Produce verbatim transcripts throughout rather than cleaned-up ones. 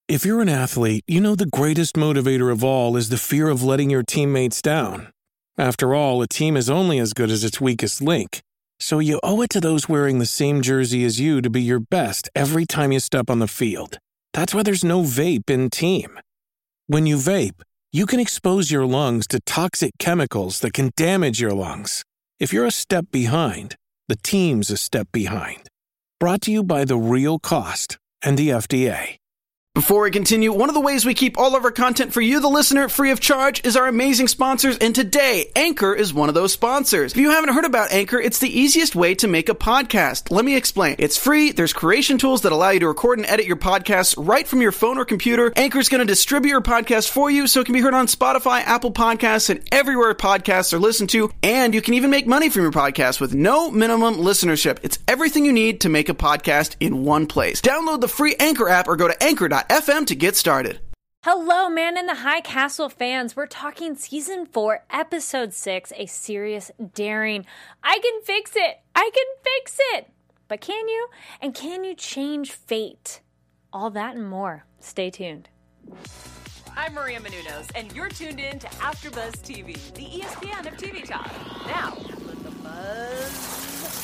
If you're an athlete, you know the greatest motivator of all is the fear of letting your teammates down. After all, a team is only as good as its weakest link. So you owe it to those wearing the same jersey as you to be your best every time you step on the field. That's why there's no vape in team. When you vape, you can expose your lungs to toxic chemicals that can damage your lungs. If you're a step behind, the team's a step behind. Brought to you by The Real Cost and the F D A. Before we continue, one of the ways we keep all of our content for you, the listener, free of charge is our amazing sponsors, and today, Anchor is one of those sponsors. If you haven't heard about Anchor, it's the easiest way to make a podcast. Let me explain. It's free, there's creation tools that allow you to record and edit your podcasts right from your phone or computer. Anchor is going to distribute your podcast for you so it can be heard on Spotify, Apple Podcasts, and everywhere podcasts are listened to, and you can even make money from your podcast with no minimum listenership. It's everything you need to make a podcast in one place. Download the free Anchor app or go to anchor dot f m to get started. Hello, Man in the High Castle fans. We're talking season four, episode six, A Serious Daring. I can fix it. I can fix it. But can you? And can you change fate? All that and more. Stay tuned. I'm Maria Menounos, and you're tuned in to AfterBuzz T V, the E S P N of T V talk. Now, let the buzz.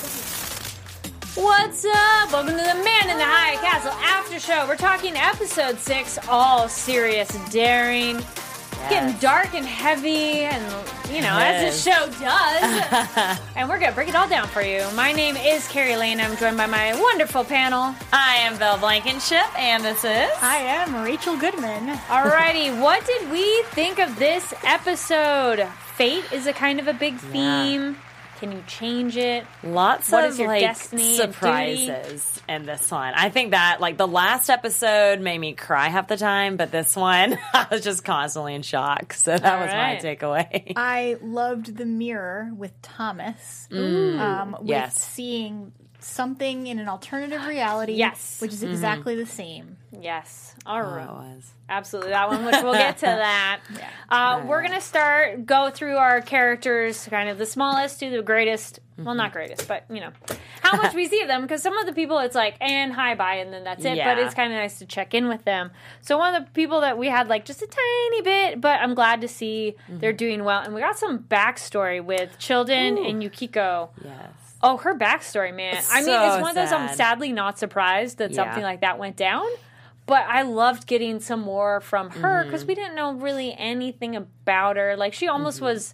What's up? Welcome to the Man in the High Castle After Show. We're talking episode six, All Serious Daring. Yes. Getting dark and heavy, and, you know, yes. as this show does. And we're going to break it all down for you. My name is Carrie Lane. I'm joined by my wonderful panel. I am Belle Blankenship, and this is... I am Rachel Goodman. Alrighty, what did we think of this episode? Fate is a kind of a big theme. Yeah. Can you change it? Lots what of is your like destiny surprises in this one. I think that like the last episode made me cry half the time, but this one I was just constantly in shock. So that All was right. my takeaway. I loved the mirror with Thomas. Mm, um, with yes. seeing something in an alternative reality. Yes. Which is exactly mm-hmm. the same. Yes. All right. Oh, it was. Absolutely. That one, which we'll get to that. Yeah. Uh, we're going to start, go through our characters, kind of the smallest to the greatest. Mm-hmm. Well, not greatest, but, you know, how much we see of them. Because some of the people, it's like, and hi, bye, and then that's it. Yeah. But it's kind of nice to check in with them. So one of the people that we had, like, just a tiny bit, but I'm glad to see mm-hmm. they're doing well. And we got some backstory with Childen Ooh. and Yukiko. Yes. Oh, her backstory, man. It's I mean, so it's one of those I'm sad. sadly not surprised that Yeah. something like that went down. But I loved getting some more from her because Mm-hmm. we didn't know really anything about her. Like, she almost Mm-hmm. was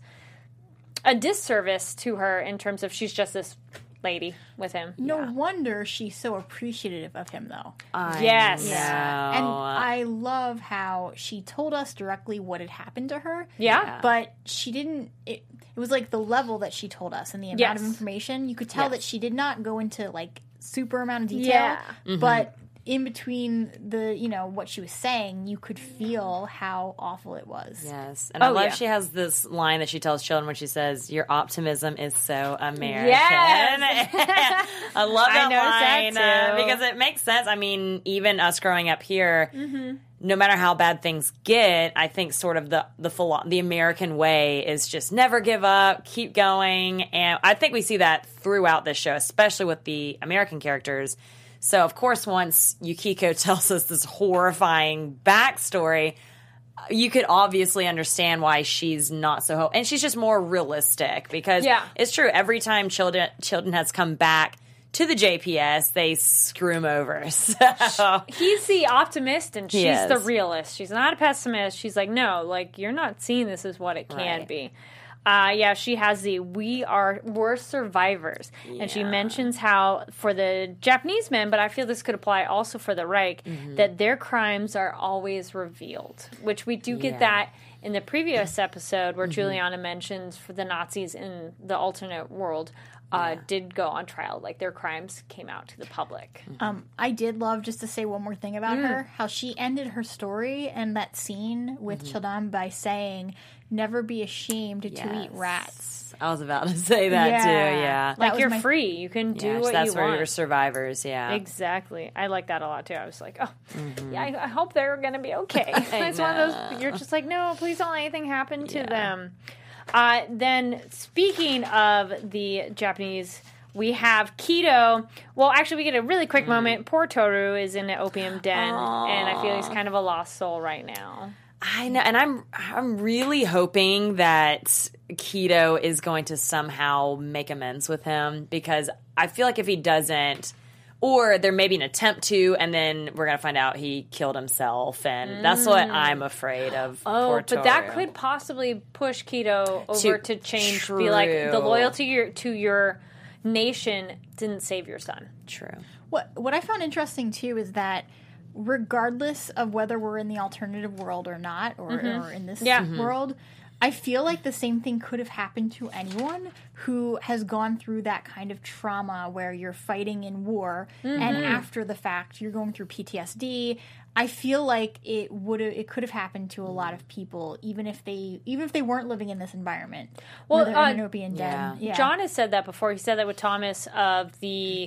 a disservice to her in terms of she's just this lady with him. No Yeah. wonder she's so appreciative of him, though. I Yes. know. And I love how she told us directly what had happened to her. Yeah. But she didn't... It, it was like the level that she told us and the amount Yes. of information. You could tell Yes. that she did not go into, like, super amount of detail. Yeah. Mm-hmm. But... in between the, you know, what she was saying, you could feel how awful it was. Yes. And Oh, I love yeah. she has this line that she tells children when she says, your optimism is so American. Yes. I love I that noticed line that uh, too. because it makes sense. I mean, even us growing up here, Mm-hmm. no matter how bad things get, I think sort of the the philo- the American way is just never give up, keep going. And I think we see that throughout this show, especially with the American characters. So, of course, once Yukiko tells us this horrifying backstory, you could obviously understand why she's not so... Ho- and she's just more realistic because Yeah. it's true. Every time Childen, Childen has come back to the J P S, they screw him over. So, He's the optimist and she's Yes. the realist. She's not a pessimist. She's like, no, like, you're not seeing this as what it can Right. be. Uh, yeah, she has the we are we're survivors, and she Yeah. mentions how for the Japanese men, but I feel this could apply also for the Reich, Mm-hmm. that their crimes are always revealed, which we do get Yeah. that in the previous episode where Mm-hmm. Juliana mentions for the Nazis in the alternate world uh, did go on trial, like their crimes came out to the public. Um, I did love, just to say one more thing about Mm. her, how she ended her story and that scene with Mm-hmm. Childan by saying, never be ashamed to eat Yes. rats. I was about to say that Yeah. too, yeah. That Like was you're my- free, you can do Yeah, what that's you where want. you're survivors, yeah. Exactly. I like that a lot too. I was like, oh, yeah, I, I hope they're going to be okay. It's one of those, you're just like, no, please don't let anything happen to Yeah. them. Uh, then, speaking of the Japanese we have Kido. Well, actually, we get a really quick mm. moment. Poor Toru is in the opium den, Aww. and I feel he's kind of a lost soul right now. I know, and I'm I'm really hoping that Kido is going to somehow make amends with him, because I feel like if he doesn't, or there may be an attempt to, and then we're going to find out he killed himself, and mm. that's what I'm afraid of. Oh, poor but Toru. that could possibly push Kido over to, to change, true. be like, the loyalty your, to your nation didn't save your son. True. What What I found interesting, too, is that regardless of whether we're in the alternative world or not, or, mm-hmm. or in this yeah. world, mm-hmm. I feel like the same thing could have happened to anyone who has gone through that kind of trauma where you're fighting in war, mm-hmm. and after the fact you're going through P T S D. I feel like it would it could have happened to a lot of people, even if they even if they weren't living in this environment. Well, they're uh, in an opium den. Yeah. John has said that before. He said that with Thomas of the.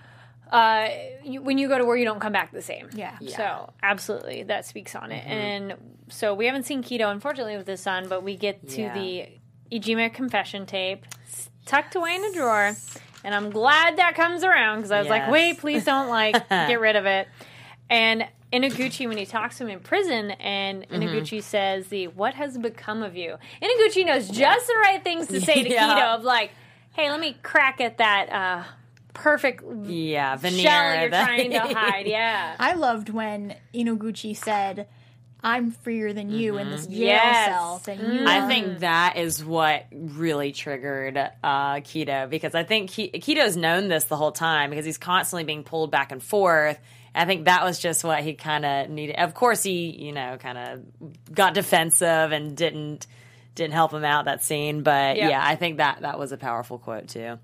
Uh, you, when you go to war, you don't come back the same. Yeah. yeah. So, absolutely, that speaks on it. Mm-hmm. And so, we haven't seen Kido, unfortunately, with his son, but we get to yeah. the Ijima confession tape tucked away in a drawer. And I'm glad that comes around, because I was yes. like, wait, please don't, like, get rid of it. And Inaguchi, when he talks to him in prison, and mm-hmm. Inaguchi says, "The what has become of you?" Inaguchi knows just the right things to say to yeah. Kido, of like, hey, let me crack at that, uh, perfect yeah, veneer shell you're that. trying to hide. Yeah, I loved when Inaguchi said, "I'm freer than you mm-hmm. in this jail yes. cell." And you I are. think that is what really triggered uh, Kido, because I think Ki- Kido's known this the whole time, because he's constantly being pulled back and forth. I think that was just what he kind of needed. Of course, he you know kind of got defensive and didn't didn't help him out that scene. But yep. yeah, I think that that was a powerful quote too.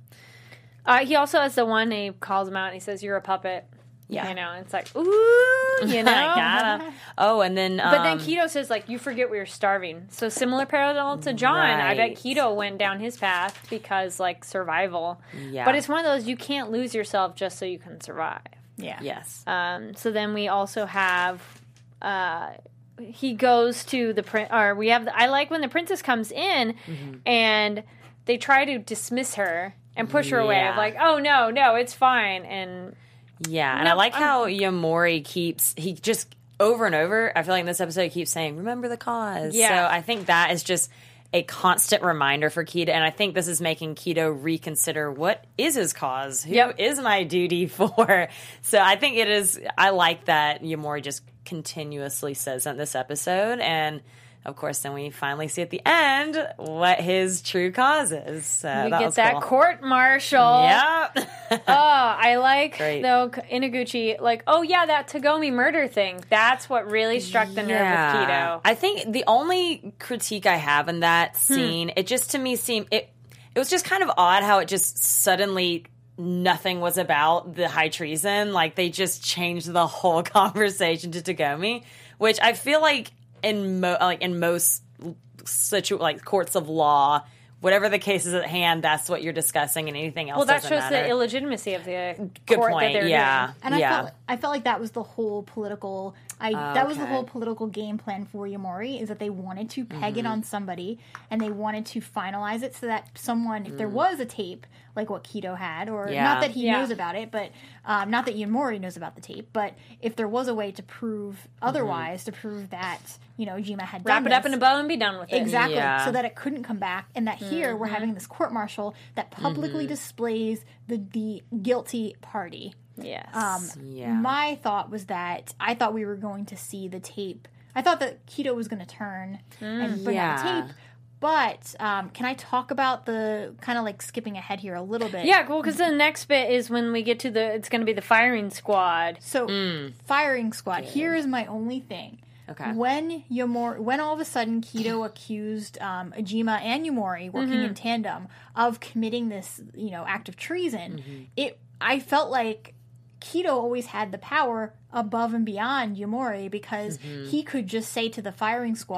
Uh, he also has the one, he calls him out and he says, "You're a puppet." Yeah. You know, it's like, ooh, you know. I gotta. Oh, and then... Um, but then Kido says, like, you forget we were starving. So similar parallel to John. Right. I bet Kido went down his path because, like, survival. Yeah. But it's one of those, you can't lose yourself just so you can survive. Yeah. Yes. Um, so then we also have... Uh, he goes to the... Prin- or we have... The, I like when the princess comes in mm-hmm. and they try to dismiss her and push her yeah. away. Of like, oh, no, no, it's fine. And... Yeah, and nope, I like I'm, how Yamori keeps, he just, over and over, I feel like in this episode he keeps saying, remember the cause. Yeah. So I think that is just a constant reminder for Kido, and I think this is making Kido reconsider what is his cause? Who yep. is my duty for? So I think it is, I like that Yamori just continuously says in this episode, and of course, then we finally see at the end what his true cause is. So we that get was that cool. court martial. Yep. oh, I like, Great. though, Inaguchi, like, oh, yeah, that Tagomi murder thing. That's what really struck the nerve yeah. with Kido. I think the only critique I have in that scene, hmm. it just to me seemed, it, it was just kind of odd how it just suddenly... nothing was about the high treason. Like, they just changed the whole conversation to Tagomi, which I feel like in mo- like in most situ- like courts of law, whatever the case is at hand, that's what you're discussing, and anything else. Well, that doesn't shows matter. the illegitimacy of the Good court point. that they're yeah, doing. And I yeah. felt I felt like that was the whole political. I Oh, that was the okay. whole political game plan for Yamori, is that they wanted to peg Mm-hmm. it on somebody, and they wanted to finalize it so that someone, if Mm. there was a tape like what Kido had, or Yeah. not that he Yeah. knows about it, but um, not that Yamori knows about the tape, but if there was a way to prove otherwise, to prove that you know Jima had Wrap done it up this, in a bow and be done with it. exactly, Yeah. so that it couldn't come back, and that here we're having this court martial that publicly Mm-hmm. displays the the guilty party. Yes. Um, Yeah. My thought was that I thought we were going to see the tape. I thought that Kido was going to turn and bring out the Yeah. tape. But um, can I talk about the kind of like skipping ahead here a little bit? yeah, well, because the next bit is when we get to the, it's going to be the firing squad. So Mm. firing squad. Here is my only thing. Okay. When Yamori, when all of a sudden Kido accused um, Ijima and Yamori working Mm-hmm. in tandem of committing this, you know, act of treason, Mm-hmm. it I felt like Kido always had the power above and beyond Yamori, because Mm-hmm. he could just say to the firing squad,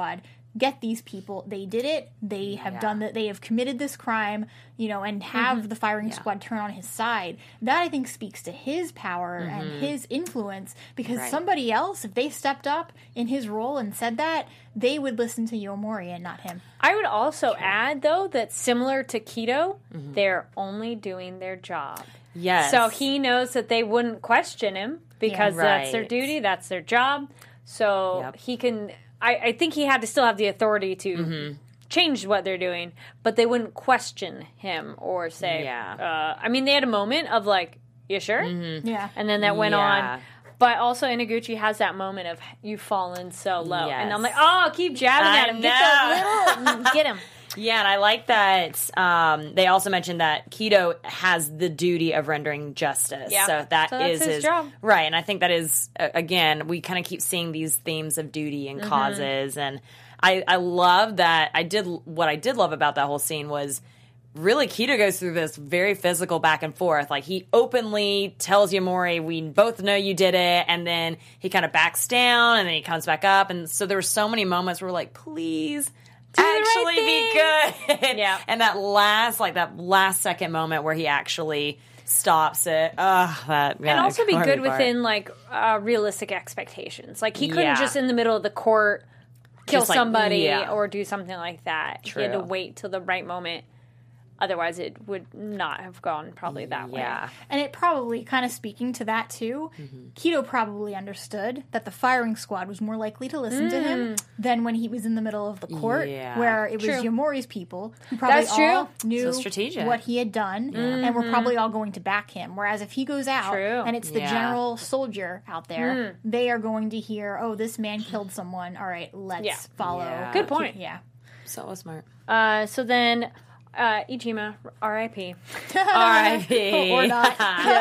get these people. They did it. They have Yeah. done that. They have committed this crime, you know, and have Mm-hmm. the firing Yeah. squad turn on his side. That I think speaks to his power and his influence, because Right. somebody else, if they stepped up in his role and said that, they would listen to Yomori and not him. I would also add, though, that similar to Keto, they're only doing their job. Yes. So he knows that they wouldn't question him because Yeah. that's their Right. duty, that's their job. So Yep. he can. I, I think he had to still have the authority to Mm-hmm. change what they're doing, but they wouldn't question him or say. Yeah. Uh, I mean, they had a moment of like, "You sure?" Yeah. And then that went Yeah. on. But also, Inaguchi has that moment of you've fallen so low, and I'm Yes. like, "Oh, keep jabbing I at him, get that little, get him." Yeah, and I like that um, they also mentioned that Keto has the duty of rendering justice. Yeah. So that So that's is his job. Right, and I think that is, uh, again, we kind of keep seeing these themes of duty and causes. And I, I love that. I did what I did love about that whole scene was really Keto goes through this very physical back and forth. Like, he openly tells Yomori, we both know you did it, and then he kind of backs down, and then he comes back up. And so there were so many moments where we're like, please the right actually be good. Yeah. And that last, like that last second moment where he actually stops it. Ugh, that And also be good part. within like uh, realistic expectations. Like he couldn't Yeah. just in the middle of the court kill Just like, somebody yeah. or do something like that. He had to True. wait till the right moment. Otherwise, it would not have gone probably that way. Yeah. And it probably, kind of speaking to that too, Keto probably understood that the firing squad was more likely to listen to him than when he was in the middle of the court, Yeah. where it was True. Yomori's people who probably That's true. all knew So strategic. what he had done and were probably all going to back him. Whereas if he goes out True. and it's the Yeah. general soldier out there, they are going to hear, oh, this man killed someone. All right, let's Yeah. follow. Yeah. Good point. Yeah. So it was smart. Uh, so then, uh, Ichima, R I P R I P Or not.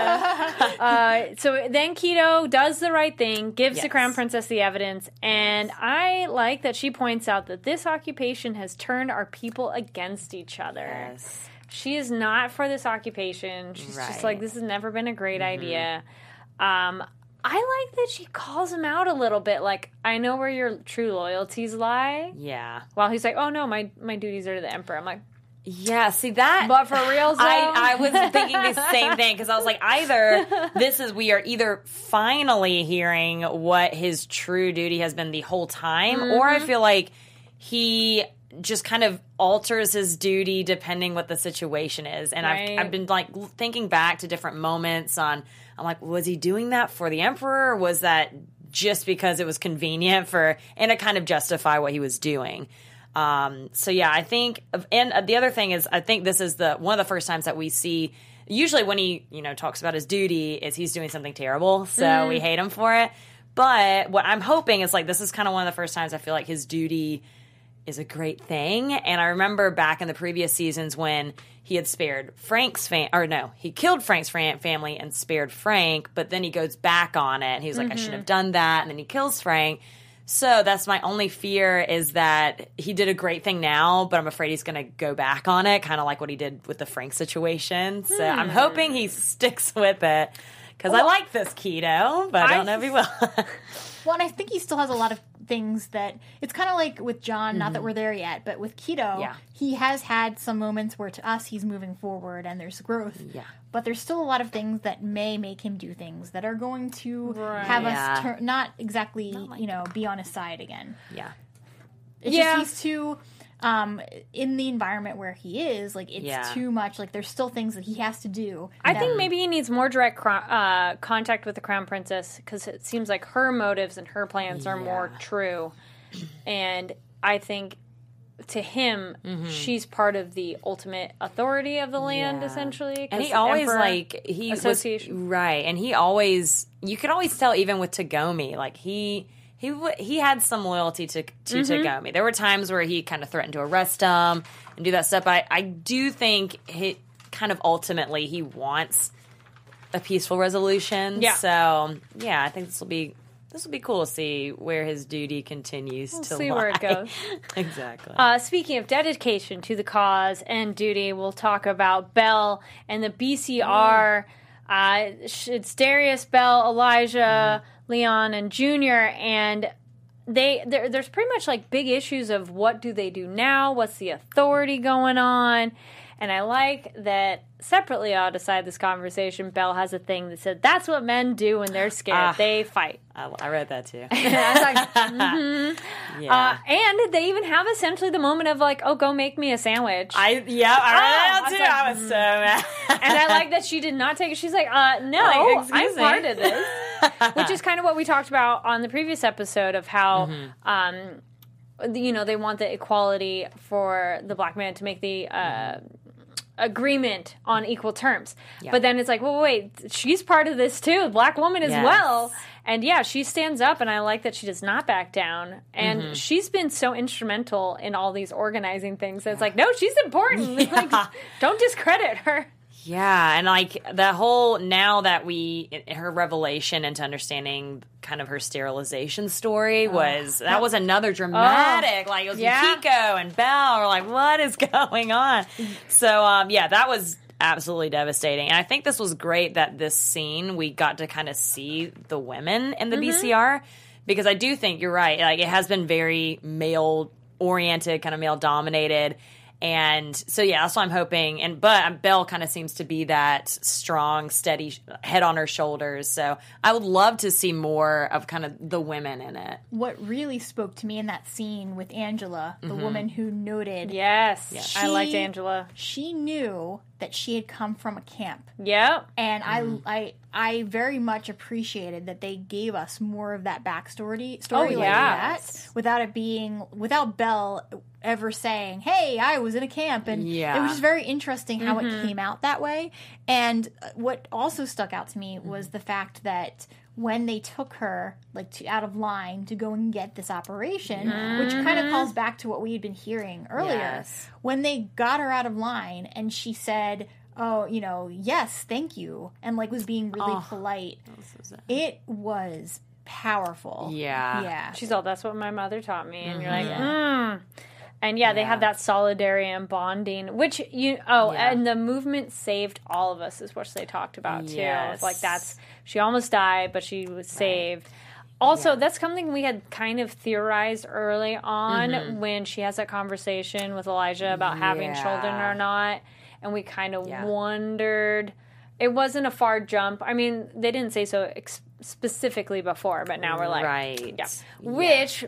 Uh, so then Keto does the right thing, gives the Yes. Crown Princess the evidence, and I like that she points out that this occupation has turned our people against each other. Yes. She is not for this occupation. She's just Right. like, this has never been a great idea. Um, I like that she calls him out a little bit. Like, I know where your true loyalties lie. Yeah. While he's like, oh no, my, my duties are to the Emperor. I'm like, Yeah, see that. but for real, though, I, I was thinking the same thing because I was like, either this is we are either finally hearing what his true duty has been the whole time, or I feel like he just kind of alters his duty depending what the situation is. And Right. I've I've been like thinking back to different moments on. I'm like, was he doing that for the Emperor? Or was that just because it was convenient for and to kind of justify what he was doing? Um, so yeah, I think, and the other thing is, I think this is the one of the first times that we see. Usually, when he you know talks about his duty, is he's doing something terrible, so we hate him for it. But what I'm hoping is like this is kind of one of the first times I feel like his duty is a great thing. And I remember back in the previous seasons when he had spared Frank's fam, or no, he killed Frank's fam- family and spared Frank, but then he goes back on it and he was like, I shouldn't have done that, and then he kills Frank. So that's my only fear is that he did a great thing now, but I'm afraid he's going to go back on it, kind of like what he did with the Frank situation. So I'm hoping he sticks with it because I like this Keto, but I don't know if he will. Well, and I think he still has a lot of things that it's kind of like with John, not that we're there yet, but with Keto, Yeah. he has had some moments where to us he's moving forward and there's growth. Yeah. But there's still a lot of things that may make him do things that are going to Right. have Yeah. us turn, not exactly, you know, be on his side again. Yeah. It's Yeah. just he's too um in the environment where he is, like it's Yeah. too much. Like there's still things that he has to do. I that- think maybe he needs more direct cro- uh, contact with the Crown Princess because it seems like her motives and her plans are more Yeah. true. And I think to him, she's part of the ultimate authority of the land, Yeah. essentially. And 'cause he always Emperor like he Association. was right, and he always you could always tell even with Tagomi, like he he w- he had some loyalty to to Mm-hmm. Tagomi. There were times where he kind of threatened to arrest him and do that stuff. But I, I do think he kind of ultimately he wants a peaceful resolution. Yeah. So yeah, I think this will be. This will be cool to see where his duty continues to see lie. where it goes. Exactly. Uh, speaking of dedication to the cause and duty, we'll talk about Belle and the B C R. Uh, sh- it's Darius, Belle, Elijah, Leon, and Junior. And they there, there's pretty much like big issues of what do they do now? What's the authority going on? And I like that separately outside this conversation, Belle has a thing that said, that's what men do when they're scared. Uh, they fight. I, I read that too. And I was like, mm-hmm. yeah. Uh, and they even have essentially the moment of like, oh, go make me a sandwich. I Yeah, I read oh, that too. I was, like, I was so mad. And I like that she did not take it. She's like, uh, no, like, I'm me. part of this. Which is kind of what we talked about on the previous episode of how... Mm-hmm. Um, you know, they want the equality for the black man to make the uh, agreement on equal terms. Yeah. But then it's like, well, wait, she's part of this too, black woman as yes. well. And yeah, she stands up, and I like that she does not back down. And mm-hmm. she's been so instrumental in all these organizing things. That it's like, no, she's important. Yeah. Like, don't discredit her. Yeah, and like the whole, now that we, her revelation into understanding kind of her sterilization story was, oh. that was another dramatic, oh. like it was yeah. Kiko and Belle were like, what is going on? So, um, yeah, that was absolutely devastating. And I think this was great that this scene, we got to kind of see the women in the mm-hmm. B C R, because I do think you're right. Like, it has been very male-oriented, kind of male-dominated. And so, yeah, that's what I'm hoping. And but Belle kind of seems to be that strong, steady head on her shoulders. So I would love to see more of kind of the women in it. What really spoke to me in that scene with Angela, the mm-hmm. woman who noted... Yes, she, I liked Angela. She knew that she had come from a camp. Yep. And mm-hmm. I, I I very much appreciated that they gave us more of that backstory story oh, like yes. that, without it being, without Belle ever saying, hey, I was in a camp. And yeah. it was just very interesting how mm-hmm. it came out that way. And what also stuck out to me was the fact that when they took her like to, out of line to go and get this operation, mm-hmm. which kind of calls back to what we had been hearing earlier, yes. when they got her out of line and she said, oh, you know, yes, thank you, and like was being really oh, polite, so it was powerful. Yeah. Yeah. She's all, that's what my mother taught me. And mm-hmm. you're like, yeah. mm. And yeah, they yeah. have that solidarity and bonding, which you oh, yeah. and the movement saved all of us is what they talked about too. Yes. Like that's she almost died, but she was saved. Right. Also, yeah. that's something we had kind of theorized early on mm-hmm. when she has that conversation with Elijah about yeah. having children or not, and we kind of yeah. wondered. It wasn't a far jump. I mean, they didn't say so ex- specifically before, but now we're like, right, yeah. yeah. Which.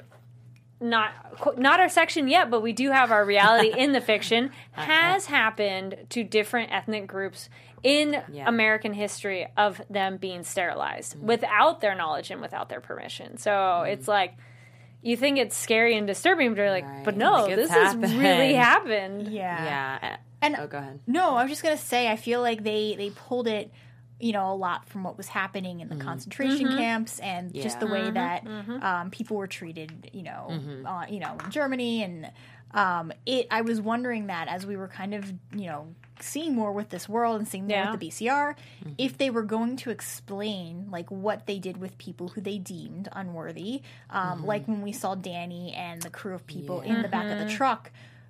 Not not our section yet, but we do have our reality in the fiction has happened to different ethnic groups in yeah. American history of them being sterilized mm. without their knowledge and without their permission. So mm. it's like you think it's scary and disturbing, but you're like, right. but no, like this happened. has really happened. Yeah. Yeah. And oh, go ahead. No, I was just gonna say, I feel like they they pulled it, you know, a lot from what was happening in the mm-hmm. concentration mm-hmm. camps and yeah. just the way mm-hmm. that mm-hmm. um, people were treated, you know, mm-hmm. uh, you know, in Germany. And um, it, I was wondering that as we were kind of, you know, seeing more with this world and seeing more yeah. with the B C R, mm-hmm. if they were going to explain like what they did with people who they deemed unworthy, um, mm-hmm. like when we saw Danny and the crew of people yeah. in the back of the truck.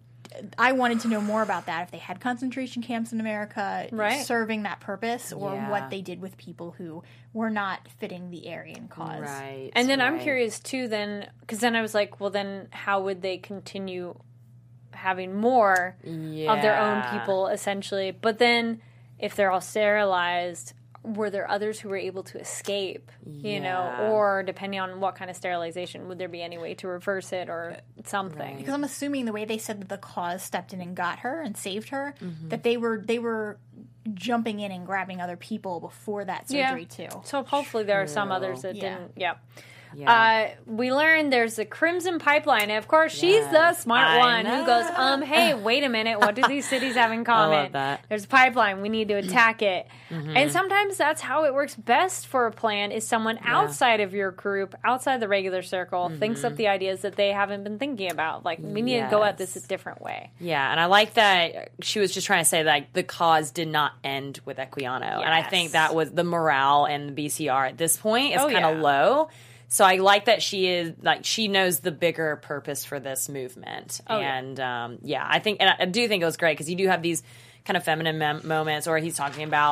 I wanted to know more about that, if they had concentration camps in America right. serving that purpose, or yeah. what they did with people who were not fitting the Aryan cause. Right. And then right. I'm curious too then, because then I was like, well then how would they continue having more yeah. of their own people essentially? But then if they're all sterilized, were there others who were able to escape, you yeah. know, or depending on what kind of sterilization, would there be any way to reverse it or something? Right. Because I'm assuming the way they said that the cause stepped in and got her and saved her, mm-hmm. that they were they were jumping in and grabbing other people before that surgery yeah. too. So hopefully there are some others that yeah. didn't. Yeah. Yeah. Uh, we learned there's a Crimson Pipeline. And of course, she's Yes, the smart I one know. who goes, um, hey, wait a minute. What do these cities have in I common? love that. There's a pipeline. We need to attack it. Mm-hmm. And sometimes that's how it works best for a plan is someone Yeah. outside of your group, outside the regular circle, Mm-hmm. thinks up the ideas that they haven't been thinking about. Like, we need to go at this a Yes. different way. Yeah, and I like that she was just trying to say that like, the cause did not end with Equiano. And I think Yes. that was the morale in the B C R at this point is Oh, kind of yeah. low. So I like that she is like she knows the bigger purpose for this movement. Oh, yeah. and yeah. Um, yeah, I think and I do think it was great because you do have these kind of feminine mem- moments, or he's talking about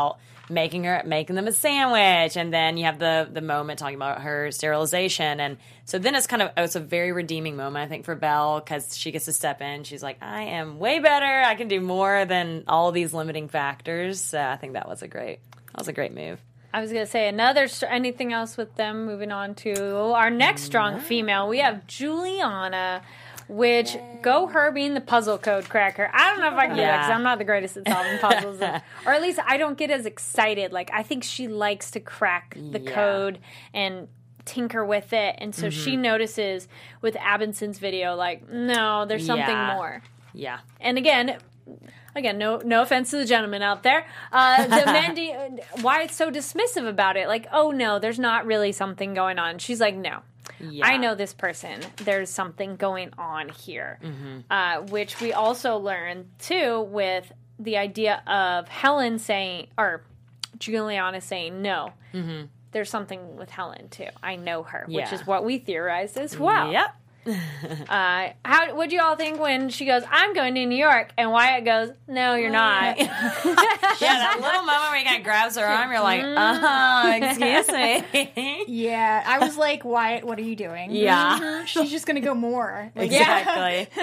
making her making them a sandwich, and then you have the the moment talking about her sterilization, and so then it's kind of it's a very redeeming moment, I think, for Belle, because she gets to step in. She's like, I am way better. I can do more than all these limiting factors. So I think that was a great that was a great move. I was going to say another, anything else with them? Moving on to our next strong female. We have Juliana, which, go her being the puzzle code cracker. I don't know if I can do that because I'm not the greatest at solving puzzles. Or at least I don't get as excited. Like, I think she likes to crack the yeah. code and tinker with it. And so mm-hmm. she notices with Abinson's video, like, no, there's something yeah. more. Yeah. And again... Again, no no offense to the gentleman out there. Uh, the Mandy, why it's so dismissive about it. Like, oh, no, there's not really something going on. She's like, no, yeah. I know this person. There's something going on here. Mm-hmm. Uh, which we also learned, too, with the idea of Helen saying, or Juliana saying, no, mm-hmm. there's something with Helen, too. I know her, yeah. which is what we theorized as well. Yep. uh, how what'd you all think when she goes, I'm going to New York, and Wyatt goes, no, you're not. Yeah, that little moment where he kind of grabs her arm, you're like, oh, excuse me. Yeah, I was like, Wyatt, what are you doing? Yeah. Mm-hmm. She's just going to go more. Like, exactly.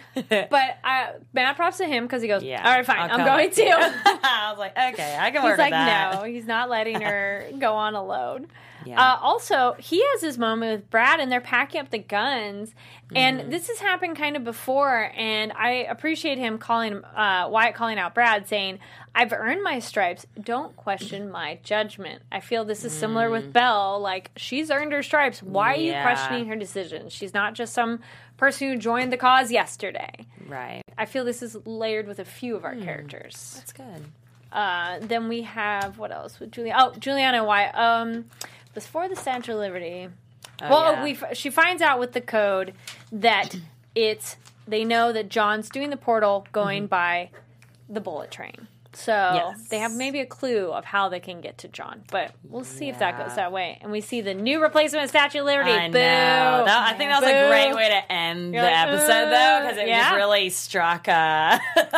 But uh, mad props to him because he goes, yeah, all right, fine, I'll I'm going to. I was like, okay, I can work he's like, with that. No, he's not letting her go on alone. Yeah. Uh, also, he has this moment with Brad, and they're packing up the guns, and mm-hmm. this has happened kind of before, and I appreciate him calling, uh, Wyatt calling out Brad, saying, I've earned my stripes, don't question my judgment. I feel this is similar mm. with Belle, like, she's earned her stripes, why yeah. are you questioning her decisions? She's not just some person who joined the cause yesterday. Right. I feel this is layered with a few of our mm. characters. That's good. Uh, then we have, what else with Julia? Oh, Juliana and Wyatt. Um... Before the Statue of Liberty, oh, well, yeah. we she finds out with the code that it's they know that John's doing the portal going mm-hmm. by the bullet train. So yes. they have maybe a clue of how they can get to John, but we'll see yeah. if that goes that way. And we see the new replacement of Statue of Liberty. I Boo! Know. That, I think that was Boo. a great way to end You're the like, episode, though, because it yeah. just really struck uh,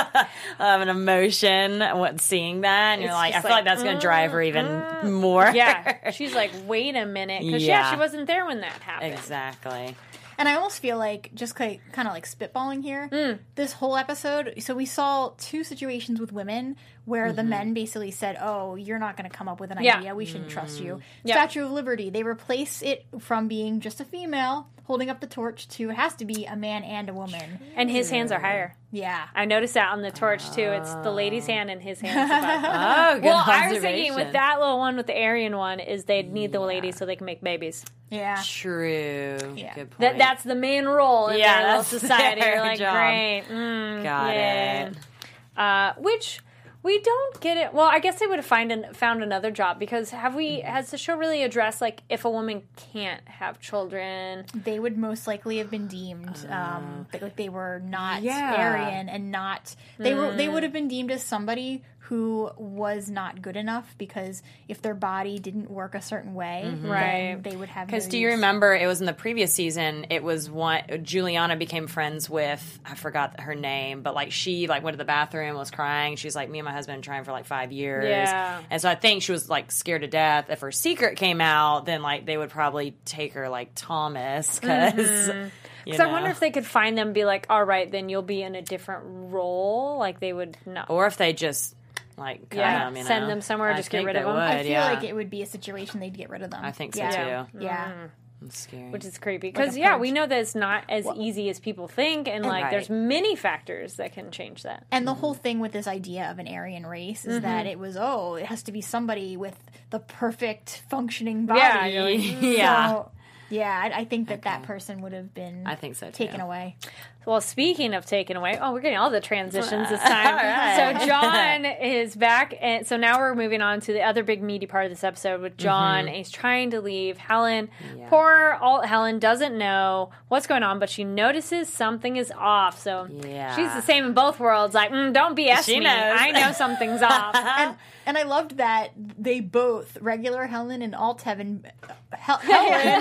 um, an emotion what, seeing that. And it's you're like, I feel like, like that's going to drive her even mm, more. Yeah. She's like, wait a minute. Because, yeah. yeah, she wasn't there when that happened. Exactly. And I almost feel like, just kind of like spitballing here, mm. this whole episode, so we saw two situations with women where mm-hmm. the men basically said, oh, you're not going to come up with an yeah. idea, we shouldn't mm. trust you. Yep. Statue of Liberty, they replace it from being just a female holding up the torch to it has to be a man and a woman. And his hands are higher. Yeah. I noticed that on the torch, too. It's the lady's hand and his hands above. Oh, good Well, I was thinking with that little one, with the Aryan one, is they'd need the yeah. lady so they can make babies. Yeah. True. Yeah. Good point. That, that's the main role in yeah, their little that's society. their You're like, job. great. Mm, Got yeah. it. Uh, which... We don't get it. Well, I guess they would have find an, found another job because have we has the show really addressed like if a woman can't have children? They would most likely have been deemed uh, um, like they were not yeah. Aryan and not they mm. were they would have been deemed as somebody who was not good enough because if their body didn't work a certain way, mm-hmm. then right. they would have. Because no do use. you remember it was in the previous season? It was one Juliana became friends with I forgot her name, but like she like went to the bathroom, was crying. She's like, me and my husband been trying for like five years, yeah. and so I think she was like scared to death. If her secret came out, then like they would probably take her like Thomas because. Mm-hmm. Because I wonder if they could find them and be like, all right, then you'll be in a different role. Like they would not. Or if they just like cut yeah, them, you know? send them somewhere, I just get rid of them. Would, I feel yeah. like it would be a situation they'd get rid of them. I think so yeah. too. Yeah. Mm. It's scary. Which is creepy. Because, like yeah, purge. we know that it's not as well, easy as people think, and, like, right. there's many factors that can change that. And the whole thing with this idea of an Aryan race is mm-hmm. that it was, oh, it has to be somebody with the perfect functioning body. Yeah. You're like, mm. yeah. So, yeah, I, I think that okay. that person would have been I think so, too. taken away. Well, speaking of taken away, oh, we're getting all the transitions this time. Right. So John is back, and so now we're moving on to the other big meaty part of this episode with John, mm-hmm. and he's trying to leave Helen. Yeah. Poor alt Helen doesn't know what's going on, but she notices something is off. So yeah. she's the same in both worlds. Like, mm, don't B S she me. knows. I know something's off. and, and I loved that they both, regular Helen and alt Heaven, Hel- Helen,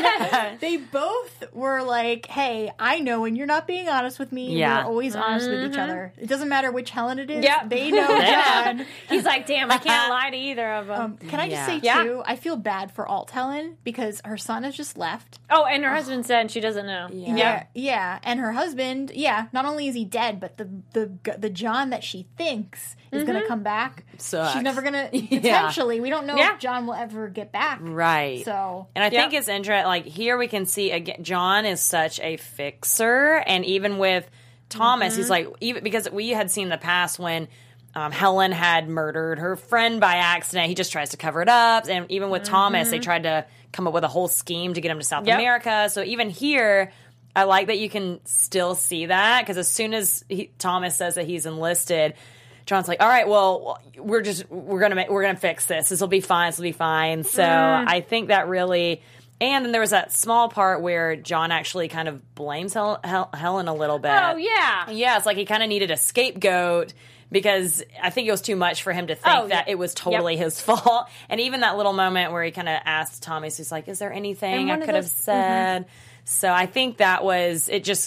Yeah. They both were like, hey, I know when you're not being honest with me. Yeah. We're always honest with each other. It doesn't matter which Helen it is. Yep. They know John. He's like, damn, I can't lie to either of them. Um, can I just Yeah. say, Yeah. too, I feel bad for Alt Helen because her son has just left. oh, and her husband said she doesn't know. Yeah. Yeah, yeah, and her husband, yeah, not only is he dead, but the the the John that she thinks is going to come back, Sucks. she's never going to, Yeah. potentially, we don't know Yeah. if John will ever get back. Right. So, And I Yeah. think it's interesting. Like here, we can see again, John is such a fixer, and even with Thomas, he's like even because we had seen in the past when um, Helen had murdered her friend by accident, he just tries to cover it up. And even with Thomas, they tried to come up with a whole scheme to get him to South Yep. America. So even here, I like that you can still see that because as soon as he, Thomas says that he's enlisted. John's like, all right, well, we're just we're gonna make, we're gonna fix this. This will be fine. This will be fine. So I think that really, and then there was that small part where John actually kind of blames Hel- Hel- Helen a little bit. Oh, yeah. yeah. It's like he kind of needed a scapegoat because I think it was too much for him to think Oh, that yeah. it was totally his fault. And even that little moment where he kind of asked Thomas, he's like, "Is there anything And I one of could have those- said?" So I think that was it. Just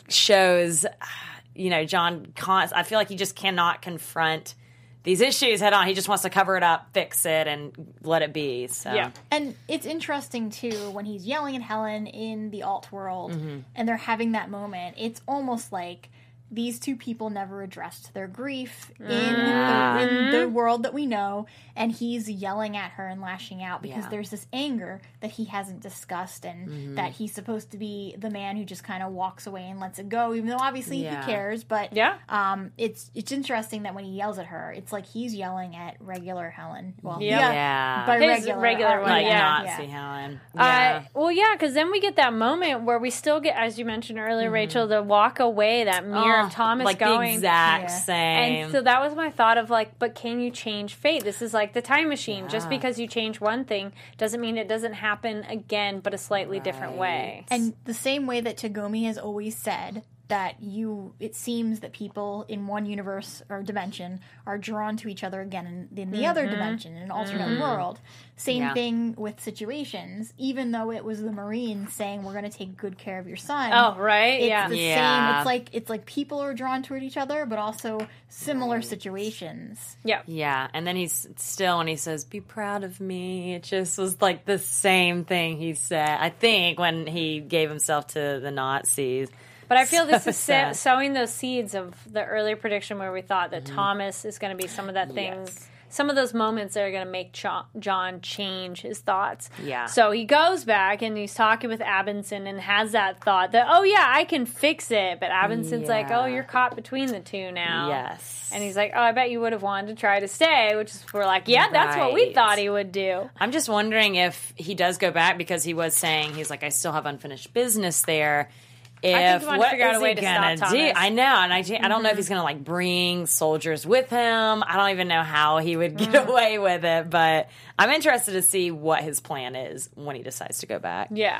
shows, you know, John. Con- I feel like he just cannot confront these issues head on. He just wants to cover it up, fix it, and let it be. So Yeah. and it's interesting, too, when he's yelling at Helen in the alt world, and they're having that moment, it's almost like these two people never addressed their grief in, the, in the world that we know, and he's yelling at her and lashing out because Yeah. there's this anger that he hasn't discussed, and that he's supposed to be the man who just kind of walks away and lets it go, even though obviously Yeah. he cares. But Yeah. um, it's it's interesting that when he yells at her, it's like he's yelling at regular Helen. Well, Yep. yeah, Yeah. by His regular, regular uh, one, like yeah. Nazi Helen. Uh, Yeah. well, yeah, because then we get that moment where we still get, as you mentioned earlier, Rachel, the walk away, that mirror Oh, of Thomas like going. the exact Yeah. same. And so that was my thought of like, but can you change fate? This is like the time machine. Just Yeah. because you change one thing doesn't mean it doesn't happen again, but a slightly different way. And the same way that Tagomi has always said that you, it seems that people in one universe or dimension are drawn to each other again in, in the Mm-hmm. other dimension, in an alternate world. Same Yeah. thing with situations. Even though it was the Marines saying we're going to take good care of your son. Oh, right? It's Yeah. the Yeah. same. It's like it's like people are drawn toward each other, but also similar situations. Yeah. Yeah, and then he's still when he says, "Be proud of me." It just was like the same thing he said. I think when he gave himself to the Nazis. But I feel this So is so- sad. sowing those seeds of the earlier prediction where we thought that Thomas is going to be some of that thing, Yes. some of those moments that are going to make Cho- John change his thoughts. Yeah. So he goes back and he's talking with Abinson and has that thought that, oh yeah, I can fix it. But Abinson's like, Yeah. oh, you're caught between the two now. Yes. And he's like, oh, I bet you would have wanted to try to stay, which is, we're like, yeah, that's what we Right. thought he would do. I'm just wondering if he does go back because he was saying he's like, I still have unfinished business there. If, think he wanted to what figure out is a way he to gonna stop do? Thomas. I know, and I, I don't know if he's gonna like bring soldiers with him. I don't even know how he would get Mm. away with it, but I'm interested to see what his plan is when he decides to go back. Yeah.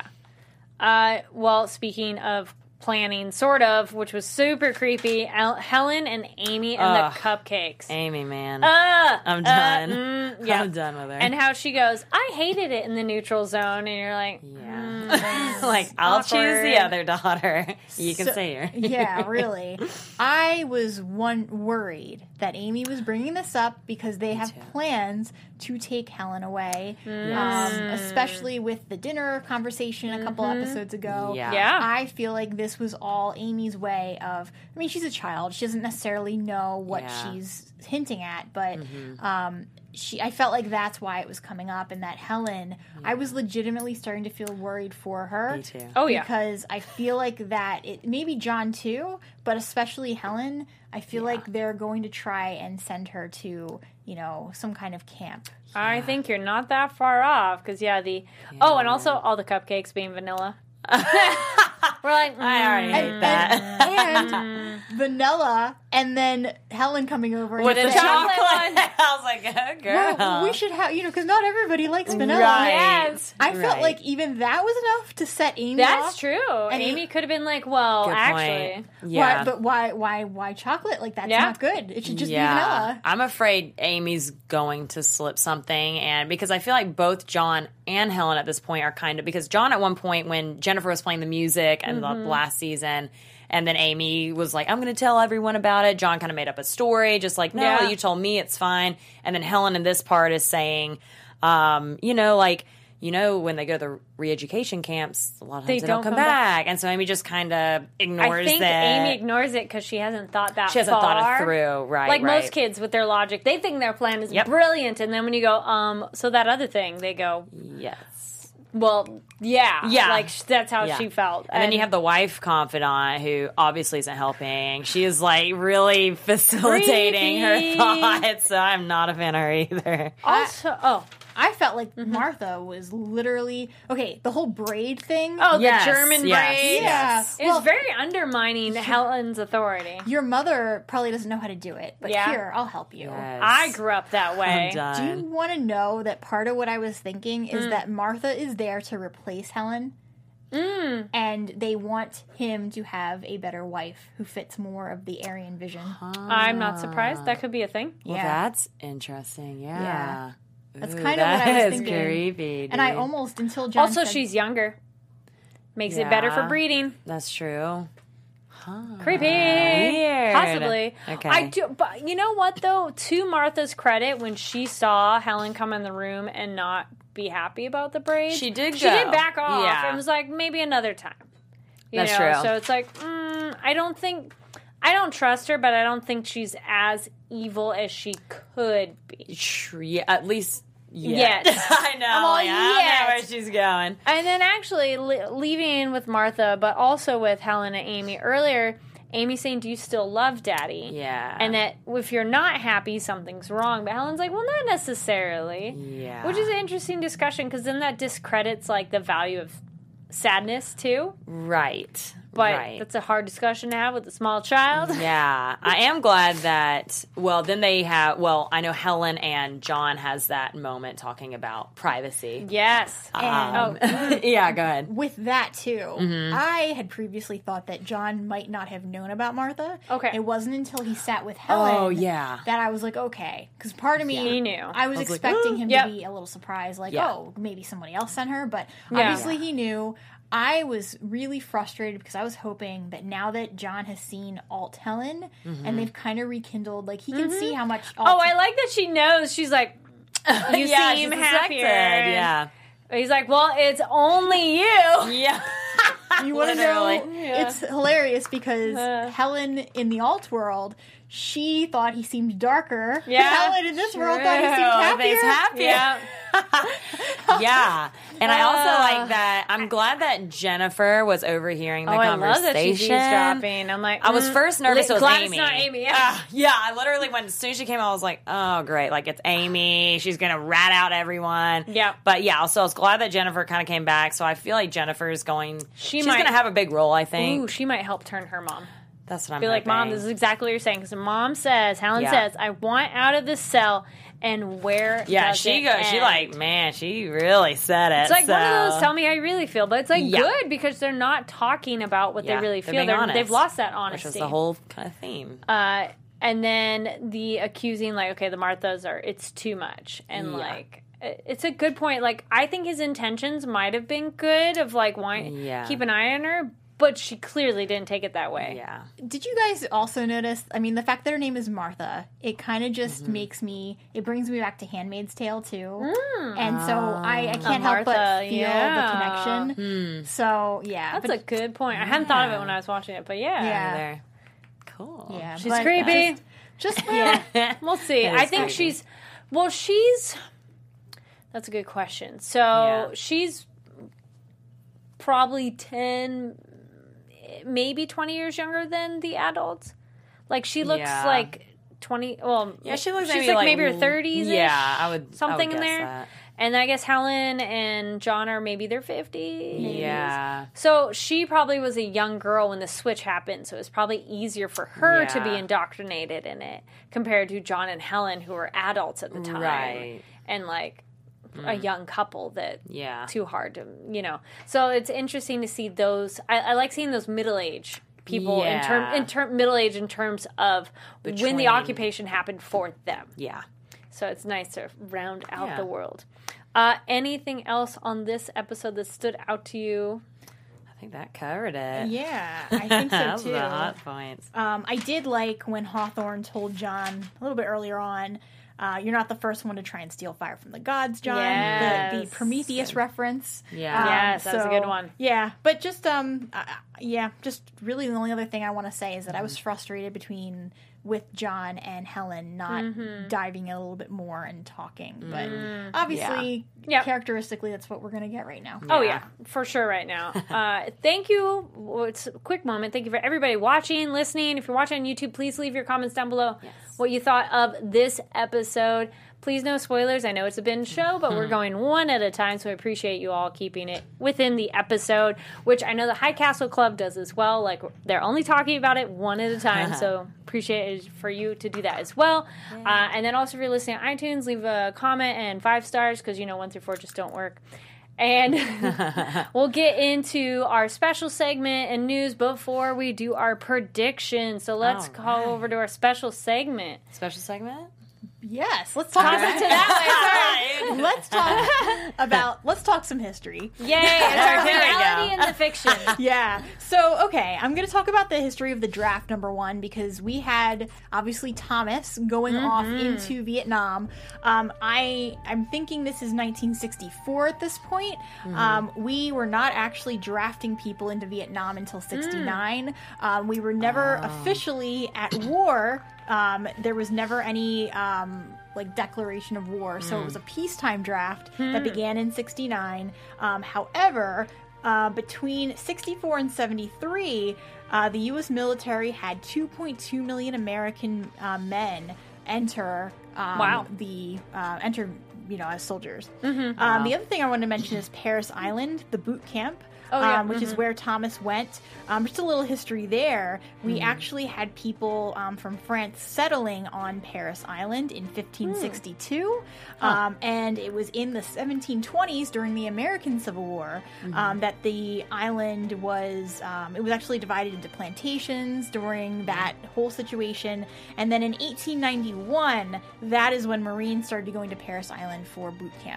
Uh, well, speaking of planning, sort of, which was super creepy, El- Helen and Amy and Ugh. the cupcakes. Amy, man, Uh, I'm uh, done. mm, yeah. I'm done with her. And how she goes, I hated it in the neutral zone, and you're like, yeah, like I'll choose the awkward. other daughter. You can So- say her. Yeah, really. I was one worried that Amy was bringing this up because they have plans to take Helen away, um, especially with the dinner conversation a couple episodes ago. Yeah. yeah. I feel like this was all Amy's way of. I mean, she's a child; she doesn't necessarily know what Yeah. she's hinting at, but um, she. I felt like that's why it was coming up, and that Helen. I was legitimately starting to feel worried for her. Me too. Oh, yeah. Because I feel like that it maybe John too, but especially Helen. I feel like they're going to try and send her to you know some kind of camp. I think you're not that far off, because, yeah, the... Oh, and also all the cupcakes being vanilla. We're like, I already mm. hate that. And vanilla And then Helen coming over With and the saying, chocolate. I was like, oh, girl. well, we should have, you know, because not everybody likes vanilla. Right. Yes. I felt Right. like even that was enough to set Amy That's off. true. And Amy he- could have been like, well, Good actually. point. Yeah. Why, but why, why, why chocolate? Like that's Yeah. not good. It should just yeah. be vanilla. I'm afraid Amy's going to slip something, and because I feel like both John and Helen at this point are kind of, because John at one point when Jennifer was playing the music and Mm-hmm. the last season, and then Amy was like, I'm going to tell everyone about it. John kind of made up a story, just like, no, Yeah. you told me, it's fine. And then Helen in this part is saying, um, you know, like, you know, when they go to the re-education camps, a lot of times They they, don't, don't come, come back. back. And so Amy just kind of ignores I think that. Amy ignores it because she hasn't thought that She hasn't far. thought it through, right, Like right. most kids with their logic, they think their plan is Yep. brilliant, and then when you go, um, so that other thing, they go, Yes. well, yeah, Yeah. like sh- that's how Yeah. she felt. And then you have the wife confidant who obviously isn't helping. She is like really facilitating Creepy. her thoughts. So I'm not a fan of her either. also, oh, I felt like Mm-hmm. Martha was literally okay. The whole braid thing. oh, Yes, the German yes, braid. yes. It was very undermining Helen's authority. Your mother probably doesn't know how to do it, but Yeah. here I'll help you. Yes. I grew up that way. I'm done. Do you want to know that part of what I was thinking Mm. is that Martha is there to replace Helen? Mm. And they want him to have a better wife who fits more of the Aryan vision. I'm not surprised. That could be a thing. Well, Yeah. that's interesting. Yeah. Yeah. That's Ooh, kind of what I was that is thinking. creepy. And I dude. almost, until John Also, said- she's younger. Makes it better for Yeah. breeding. That's true. Creepy. Weird. Possibly. Okay. I do, but you know what though? To Martha's credit, when she saw Helen come in the room and not be happy about the braid, She did She go. did back off Yeah. and was like, maybe another time. You That's know? true. So it's like, mm, I don't think. I don't trust her, but I don't think she's as evil as she could be. Tr- yeah, at least yet. Yes. I know. Well, like, I don't know yet. where she's going. And then actually le- leaving with Martha, but also with Helen and Amy earlier. Amy saying, "Do you still love Daddy?" Yeah. And that if you're not happy, something's wrong. But Helen's like, "Well, not necessarily." Yeah. Which is an interesting discussion because then that discredits like the value of sadness too. Right. But right. that's a hard discussion to have with a small child. Yeah, I am glad that, well, then they have, well, I know Helen and John has that moment talking about privacy. Yes. Um, oh, yeah, go ahead. with that too, Mm-hmm. I had previously thought that John might not have known about Martha. Okay. It wasn't until he sat with Helen Oh, yeah. that I was like, okay. Because part of me, He knew. I was, I was like, expecting him Yep. to be a little surprised, like, Yeah. oh, maybe somebody else sent her. But Yeah. obviously he knew. I was really frustrated because I was hoping that now that John has seen Alt Helen Mm-hmm. and they've kind of rekindled, like, he can see how much Alt oh, I like that she knows. She's like, "You yeah, seem she's happier." suspected, Yeah. He's like, "Well, it's only you." Yeah. You want to Literally. know? It's hilarious because Uh. Helen in the alt world, she thought he seemed darker. Yeah. Helen in this world thought he seemed True. happier. He's happier. Yeah. Yeah. And I also Uh, like that. I'm glad that Jennifer was overhearing the Oh, I conversation. love that she's eavesdropping. I'm like, I was mm, first nervous li- it was glad Amy. it's not Amy. Yeah. Ah, yeah, I literally went, as soon as she came out, I was like, oh, great. Like, it's Amy. She's going to rat out everyone. Yeah. But yeah, also, I was glad that Jennifer kind of came back. So I feel like Jennifer's going, She she's might- going to have a big role, I think. Ooh, she might help turn her mom. That's what I'm Be like, Mom, hoping. this is exactly what you're saying. Because Mom says, Helen Yeah. says, I want out of this cell. And where Yeah, does she it goes, she end? like, man, she really said it. It's like one of so- those, tell me how you really feel. But it's like Yeah. good because they're not talking about what Yeah, they really they're feel. being They're, honest, they've lost that honesty. Which was the whole kind of theme. Uh, and then the accusing, like, okay, the Marthas are, it's too much. And, Yeah. like, it- it's a good point. Like, I think his intentions might have been good of, like, wanting Yeah. keep an eye on her, but she clearly didn't take it that way. Yeah. Did you guys also notice? I mean, the fact that her name is Martha, it kind of just Mm-hmm. makes me. It brings me back to *Handmaid's Tale* too, and so I, I can't help Martha, but feel yeah. the connection. So yeah, That's but, a good point. I hadn't thought of it when I was watching it, but yeah. Yeah. There. Cool. yeah, She's but creepy. Just, just yeah. We'll see. It is I think creepy. she's. Well, she's. That's a good question. So Yeah. she's probably ten, maybe twenty years younger than the adults. Like she looks Yeah. like twenty. Well, Yeah, she looks she's maybe like, like maybe her thirties. Yeah, I would something I would in guess there. that. And I guess Helen and John are maybe their fifties. Yeah. So she probably was a young girl when the switch happened, so it was probably easier for her Yeah. to be indoctrinated in it compared to John and Helen, who were adults at the time. Right. And, like, a young couple that Yeah. too hard to, you know. So it's interesting to see those. I, I like seeing those middle-aged people in term Yeah. in term middle age in terms of when Between- the occupation happened for them. Yeah. So it's nice to round out Yeah. the world. Uh, anything else on this episode that stood out to you? I think that covered it. Yeah, I think so Those are too. the hot points. Um, I did like when Hawthorne told John a little bit earlier on, uh, "You're not the first one to try and steal fire from the gods, John." Yes. The, the Prometheus reference. Yeah. Um, Yes, that was a good one. Yeah, but just um, uh, yeah, just really the only other thing I want to say is that I was frustrated between with John and Helen not Mm-hmm. diving a little bit more and talking, but Mm. obviously, Yep. characteristically, that's what we're gonna get right now. Oh yeah, for sure. Right now, uh, thank you. Well, it's a quick moment. Thank you for everybody watching, listening. If you're watching on YouTube, please leave your comments down below. Yes. What you thought of this episode. Please, no spoilers. I know it's a binge show, but we're going one at a time, so I appreciate you all keeping it within the episode, which I know the High Castle Club does as well. Like, they're only talking about it one at a time, so appreciate it for you to do that as well. Uh, and then also, if you're listening on iTunes, leave a comment and five stars, because, you know, one through four just don't work. And we'll get into our special segment and news before we do our predictions. So let's All go right. over to our special segment. Special segment? Yes, let's talk. Toss it to that Right. Let's talk about. Let's talk some history. way. Yay! It's our There we reality go. and the fiction. Yeah. So, okay, I'm going to talk about the history of the draft, number one, because we had obviously Thomas going off into Vietnam. Um, I I'm thinking this is nineteen sixty-four at this point. Um, we were not actually drafting people into Vietnam until sixty-nine. Um, we were never officially at war. Um, there was never any um, like declaration of war, so it was a peacetime draft that began in sixty-nine. Um, however, uh, between sixty-four and seventy-three, uh, the U S military had two point two million American uh, men enter. Um, Wow. The uh, enter, you know, as soldiers. Um, the other thing I wanted to mention is Paris Island, the boot camp. Oh, yeah. um, which is where Thomas went. Um, just a little history there. We actually had people um, from France settling on Paris Island in fifteen sixty-two, um, and it was in the seventeen twenties during the American Civil War um, that the island was. Um, it was actually divided into plantations during that whole situation, and then in eighteen ninety-one, that is when Marines started going to Paris Island for boot camp.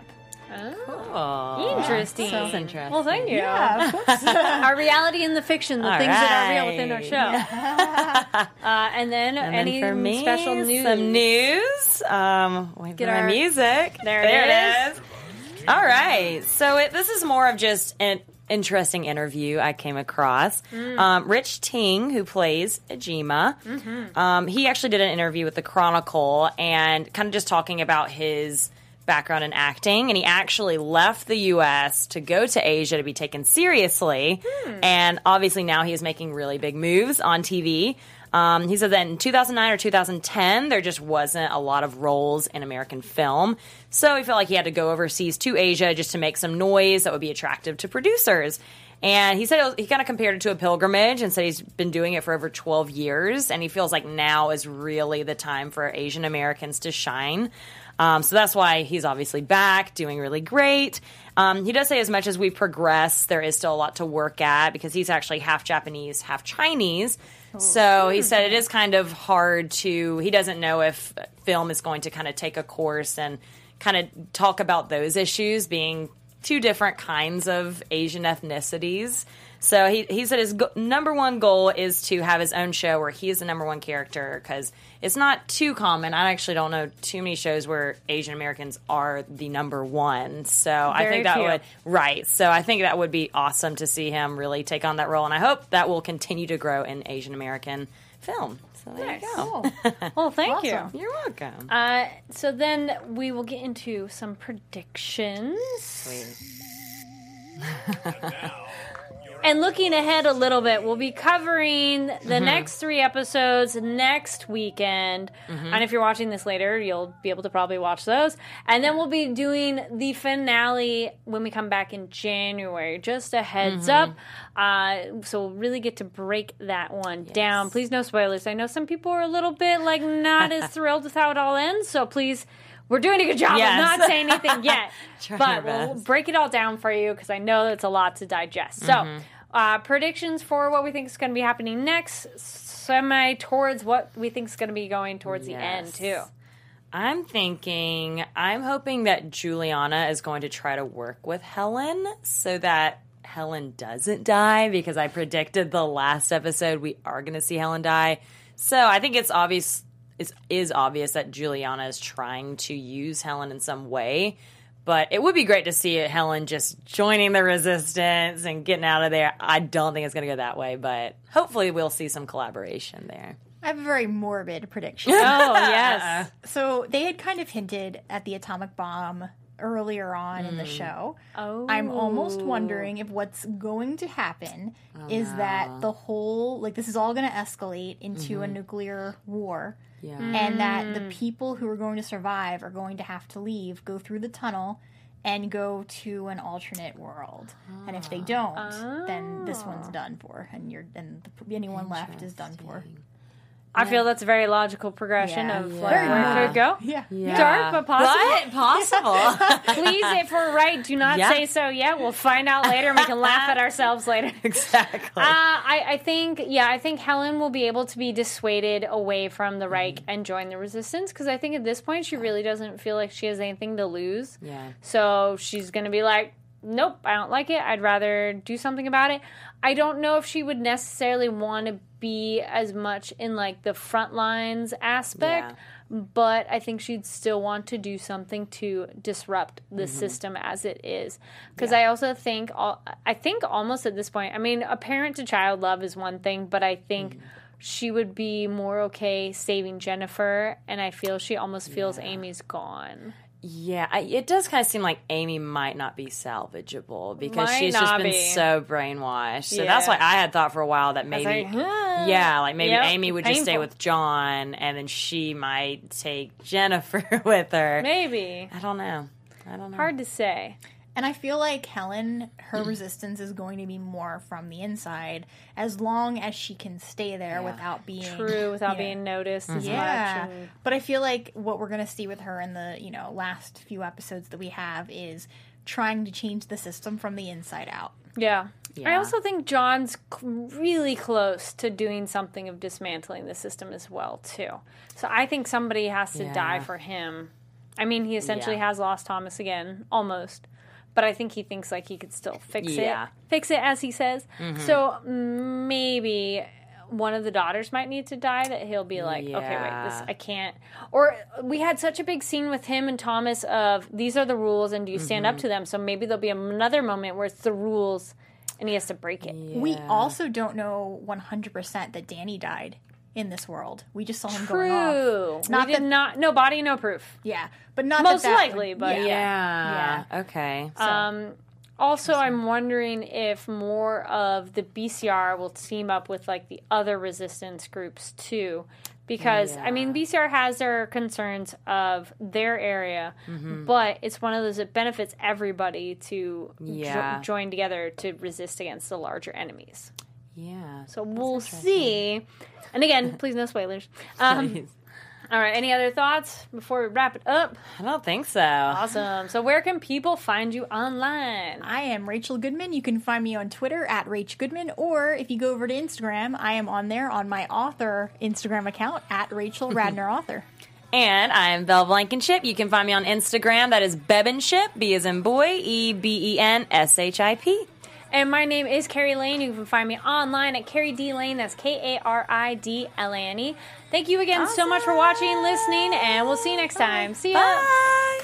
Oh. Interesting. That's interesting. Well, thank you. Yeah, of course. Our reality and the fiction, the All things that are real within our right. show. uh, and then And any then for me, special news? some news. Um, wait Get for my our- music. There it is. All right. So it, this is more of just an interesting interview I came across. Mm. Um, Rich Ting, who plays Ejima, Mm-hmm. um, he actually did an interview with the Chronicle and kind of just talking about his background in acting, and he actually left the U S to go to Asia to be taken seriously, Hmm. and obviously now he is making really big moves on T V. Um, he said that in two thousand nine or two thousand ten, there just wasn't a lot of roles in American film, so he felt like he had to go overseas to Asia just to make some noise that would be attractive to producers. And he said it was, he kind of compared it to a pilgrimage and said he's been doing it for over twelve years, and he feels like now is really the time for Asian Americans to shine. Um, so that's why he's obviously back, doing really great. Um, he does say as much as we progress, there is still a lot to work at because he's actually half Japanese, half Chinese. So he said it is kind of hard to, he doesn't know if film is going to kind of take a course and kind of talk about those issues being two different kinds of Asian ethnicities. So he, he said his go- number one goal is to have his own show where he is the number one character because it's not too common. I actually don't know too many shows where Asian Americans are the number one. So I Very think that few. would, right. So I think that would be awesome to see him really take on that role. And I hope that will continue to grow in Asian American film. So there Nice. you go. Well, thank Awesome. you. You're welcome. Uh, so then we will get into some predictions. Sweet. And looking ahead a little bit, we'll be covering the mm-hmm. next three episodes next weekend. Mm-hmm. And if you're watching this later, you'll be able to probably watch those. And then we'll be doing the finale when we come back in January. Just a heads mm-hmm. up. Uh, so we'll really get to break that one yes. down. Please, no spoilers. I know some people are a little bit like not as thrilled with how it all ends. So please, we're doing a good job yes. of not saying anything yet. But we'll break it all down for you because I know it's a lot to digest. So mm-hmm. uh, predictions for what we think is going to be happening next, semi towards what we think is going to be going towards yes. the end too. I'm thinking, I'm hoping that Juliana is going to try to work with Helen so that Helen doesn't die, because I predicted the last episode we are going to see Helen die. So I think it's obvious, it is obvious that Juliana is trying to use Helen in some way. But it would be great to see Helen just joining the resistance and getting out of there. I don't think it's going to go that way, but hopefully we'll see some collaboration there. I have a very morbid prediction. Oh, yes. So they had kind of hinted at the atomic bomb earlier on mm. in the show. Oh. I'm almost wondering if what's going to happen oh, is no. that the whole, like, this is all going to escalate into mm-hmm. a nuclear war. Yeah. And that the people who are going to survive are going to have to leave, go through the tunnel, and go to an alternate world. Oh. And if they don't, oh. then this one's done for, and you're and the, anyone left is done for. I feel that's a very logical progression yeah, of yeah. like, where it could go. Yeah. yeah. Dark, but possible. What? Possible. Please, if we're right, do not yeah. say so yet. We'll find out later and we can laugh at ourselves later. Exactly. Uh, I, I think, yeah, I think Helen will be able to be dissuaded away from the Reich mm-hmm. and join the Resistance, because I think at this point she really doesn't feel like she has anything to lose. Yeah. So she's going to be like, nope, I don't like it. I'd rather do something about it. I don't know if she would necessarily want to be as much in like the front lines aspect, yeah. but I think she'd still want to do something to disrupt the mm-hmm. system as it is. Because yeah. I also think, all, I think almost at this point, I mean, a parent to child love is one thing, but I think mm-hmm. she would be more okay saving Jennifer, and I feel she almost feels yeah. Amy's gone. Yeah, I, it does kind of seem like Amy might not be salvageable because might she's just been be. so brainwashed. So yeah. that's why I had thought for a while that maybe, like, huh. yeah, like maybe yep. Amy would Painful. just stay with John, and then she might take Jennifer with her. Maybe. I don't know. I don't know. Hard to say. And I feel like Helen, her resistance is going to be more from the inside, as long as she can stay there Yeah. without being True, without yeah. being noticed as yeah. much. And But I feel like what we're going to see with her in the, you know, last few episodes that we have is trying to change the system from the inside out. yeah. Yeah. I also think John's c- really close to doing something of dismantling the system as well, too. So I think somebody has to Yeah. die for him. I mean, he essentially Yeah. has lost Thomas again, almost. But I think he thinks like he could still fix Yeah. it. Fix it, as he says. Mm-hmm. So maybe one of the daughters might need to die, that he'll be like, okay, wait, this Yeah. I can't. Or we had such a big scene with him and Thomas of, these are the rules and do you stand Mm-hmm. up to them? So maybe there'll be another moment where it's the rules and he has to break it. Yeah. We also don't know one hundred percent that Danny died in this world. We just saw him going True. off. Not we did that- not, no body, no proof. Yeah, but not Most that that likely, would- but Yeah. yeah. Okay. Um, also, I'm wondering if more of the B C R will team up with like the other resistance groups too, because I mean Yeah. B C R has their concerns of their area, Mm-hmm. but it's one of those that benefits everybody to jo- Yeah. join together to resist against the larger enemies. Yeah. So we'll see. And again, please no spoilers. Um, Please. all right, any other thoughts before we wrap it up? I don't think so. Awesome. So where can people find you online? I am Rachel Goodman. You can find me on Twitter at Rach Goodman, or if you go over to Instagram, I am on there on my author Instagram account at Rachel Radner Author. And I am Belle Blankenship. You can find me on Instagram. That is Bebenship, B as in boy, E B E N S H I P. And my name is Carrie Lane. You can find me online at Carrie D Lane. That's K A R I D L A N E. Thank you again so much for watching, listening, and we'll see you next time. See ya. Bye.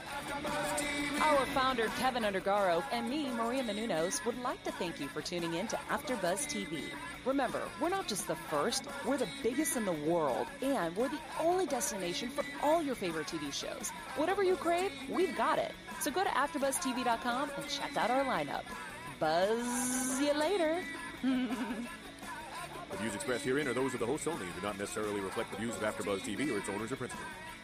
Our founder, Kevin Undergaro, and me, Maria Menounos, would like to thank you for tuning in to AfterBuzz T V. Remember, we're not just the first, we're the biggest in the world, and we're the only destination for all your favorite T V shows. Whatever you crave, we've got it. So go to after buzz T V dot com and check out our lineup. buzz you later. The views expressed herein are those of the hosts only and do not necessarily reflect the views of AfterBuzz T V or its owners or principals.